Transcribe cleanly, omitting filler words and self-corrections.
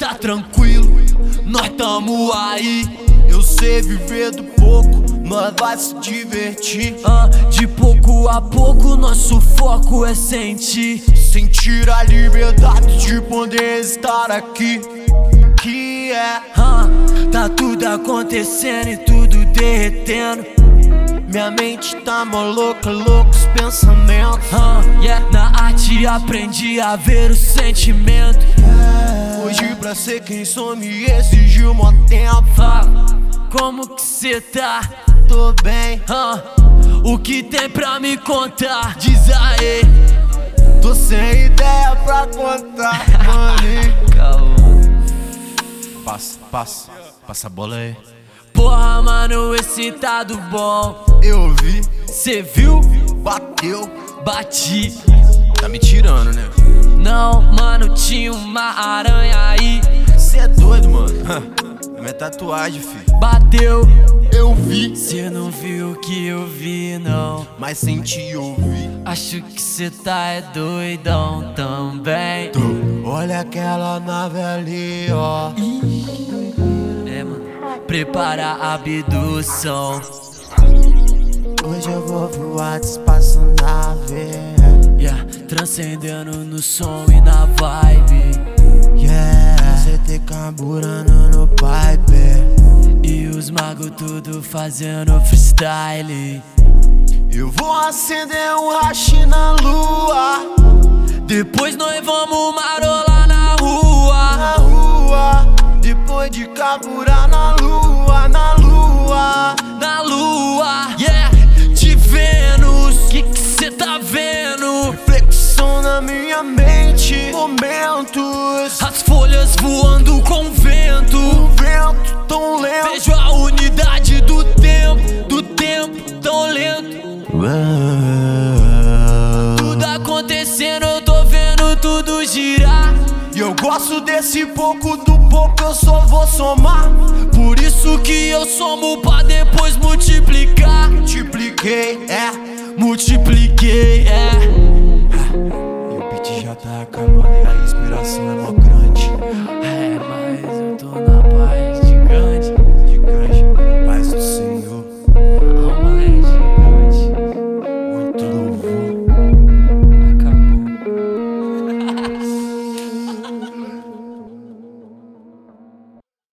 tá tranquilo, nós tamo aí. Eu sei viver do pouco, nós vai se divertir. De pouco a pouco nosso foco é sentir a liberdade de poder estar aqui. Que é tá tudo acontecendo e tudo derretendo. Minha mente tá maluca, loucos pensamentos. Na arte aprendi a ver o sentimento. Hoje pra ser quem sou me exigiu mó tempo. Como que cê tá? Tô bem. O que tem pra me contar? Diz aí. Tô sem ideia pra contar, mano. Calma. Passa a bola aí. Porra, mano, esse tá do bom. Eu vi, cê viu? bateu, Bati. tá me tirando, né? Não, mano, tinha uma aranha aí. Cê é doido, mano. É minha tatuagem, filho. Bateu. Eu vi, Cê não viu o que eu vi, não. mas senti e ouvi. Acho que cê tá é doidão também. Olha aquela nave ali, ó. Mano, prepara a abdução. Hoje eu vou voar de espaçonave. Transcendendo no som e na vibe. Você tem carburando no pipe. E os magos tudo fazendo freestyle. Eu vou acender um hashi na lua. Depois nós vamos marolar na rua. Na rua, depois de carburar na lua. Na lua, na lua, de Vênus. Que cê tá vendo? Reflexão na minha mente, momentos. As folhas voando com o vento. O vento tão lento. Vejo a unidade do tempo tão lento. Tudo acontecendo, eu tô vendo tudo girar. E eu gosto desse pouco, do pouco eu só vou somar. Por isso que eu somo pra depois multiplicar. Multipliquei, multipliquei, E o beat já tá acabando e a inspiração é uma